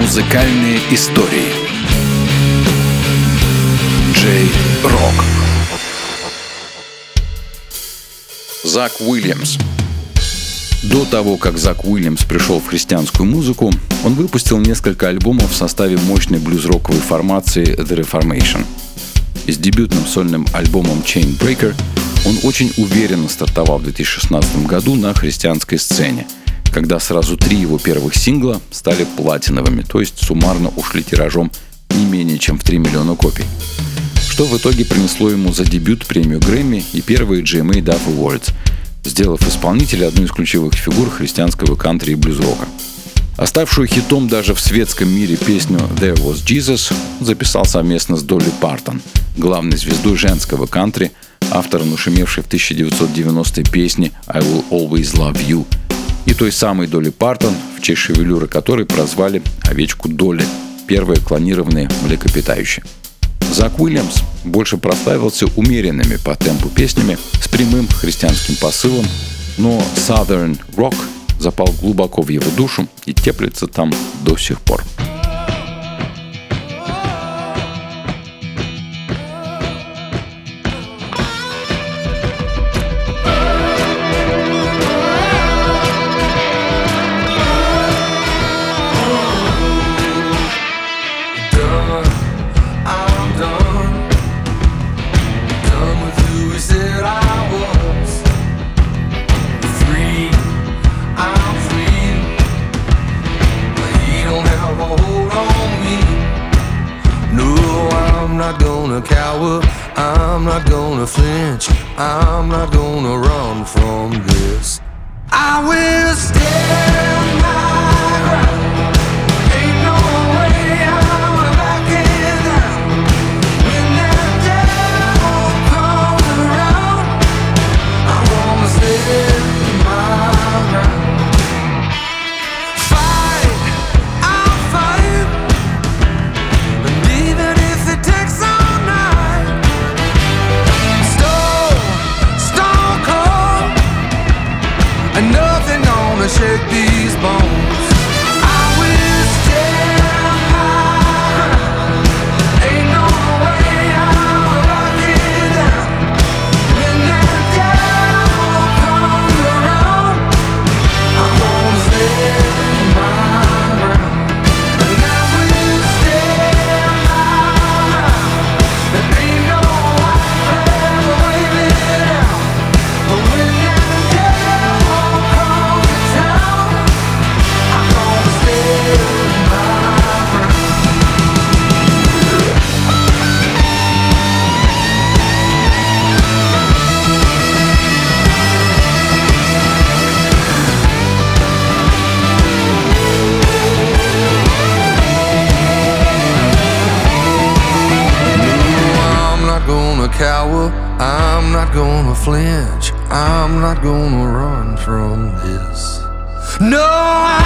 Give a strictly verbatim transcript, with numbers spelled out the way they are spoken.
Музыкальные истории. Джей Рок. Зак Уильямс. До того, как Зак Уильямс пришел в христианскую музыку, он выпустил несколько альбомов в составе мощной блюз-роковой формации The Reformation. И с дебютным сольным альбомом Chainbreaker он очень уверенно стартовал в две тысячи шестнадцатом году на христианской сцене, когда сразу три его первых сингла стали платиновыми, то есть суммарно ушли тиражом не менее чем в три миллиона копий, что в итоге принесло ему за дебют премию Грэмми и первые джи эм эй Dove Awards, сделав исполнителя одной из ключевых фигур христианского кантри и блюз-рока. Оставшую хитом даже в светском мире песню «There Was Jesus» записал совместно с Долли Партон, главной звездой женского кантри, автором нашумевшей в тысяча девятьсот девяностой песни «I Will Always Love You», и той самой Долли Партон, в честь шевелюры которой прозвали овечку Долли, первое клонированное млекопитающее. Зак Уильямс больше прославился умеренными по темпу песнями с прямым христианским посылом, но Southern Rock запал глубоко в его душу и теплится там до сих пор. I'm not gonna flinch, I'm not gonna run from this. I will stand my ground. Ain't no way I'm backing down. When that devil comes around, I'm gonna stand my ground. Fight, I'll fight, and even if it takes all and nothing gonna shake these bones. I will stand my ground. Ain't no way I'm backing down. When that devil comes around, I'm gonna stand my ground. And I will stand my ground. There ain't no ever waving out. But when that devil cower, I'm not gonna flinch, I'm not gonna run from this. No,